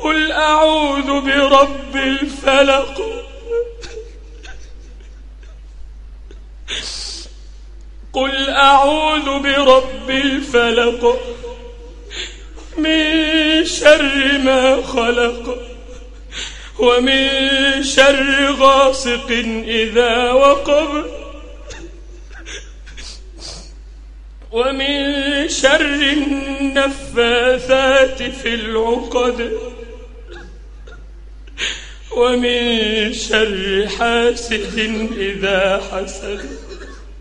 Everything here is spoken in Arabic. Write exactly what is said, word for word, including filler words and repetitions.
قل أعوذ برب الفلق قل أعوذ برب الفلق من شر ما خلق ومن شر غاسق إذا وقب ومن شر النفاثات في العقد ومن شر حاسد إذا حسد